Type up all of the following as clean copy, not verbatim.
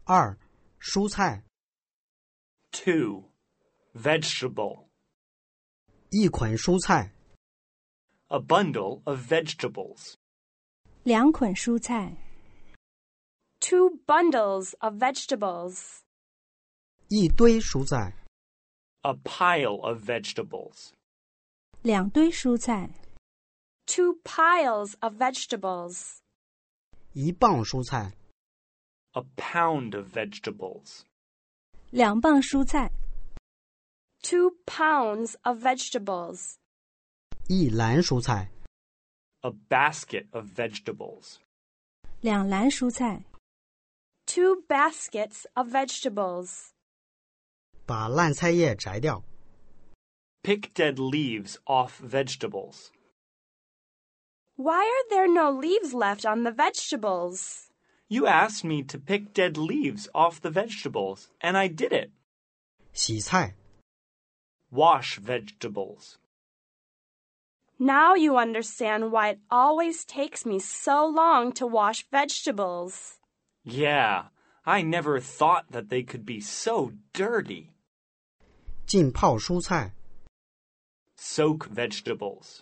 2. 蔬菜 2. Vegetable. 一捆蔬菜 A bundle of vegetables. 2捆蔬菜， 2 bundles of vegetables. 一堆蔬菜 A pile of vegetables. 2堆蔬菜， 2 piles of vegetables. 一磅蔬菜 A pound of vegetables. 2磅蔬菜， 2 pounds of vegetables. 一篮蔬菜 A basket of vegetables. 2篮蔬菜， 2 baskets of vegetables. 把烂菜叶摘掉 Pick dead leaves off vegetables. Why are there no leaves left on the vegetables? You asked me to pick dead leaves off the vegetables, and I did it. 洗菜 Wash vegetables. Now you understand why it always takes me so long to wash vegetables. Yeah, I never thought that they could be so dirty. 浸泡蔬菜 Soak vegetables.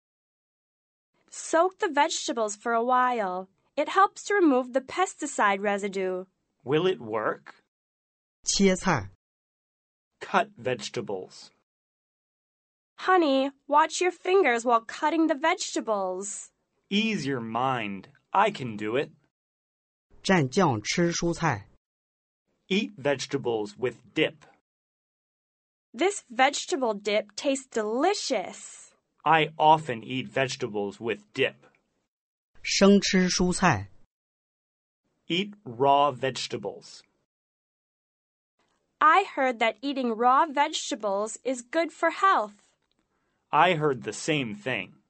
Soak the vegetables for a while. It helps to remove the pesticide residue. Will it work? 切菜 Cut vegetables. Honey, watch your fingers while cutting the vegetables. Ease your mind. I can do it. 蘸酱吃蔬菜 Eat vegetables with dip. This vegetable dip tastes delicious. I often eat vegetables with dip. 生吃蔬菜 Eat raw vegetables. I heard that eating raw vegetables is good for health. I heard the same thing.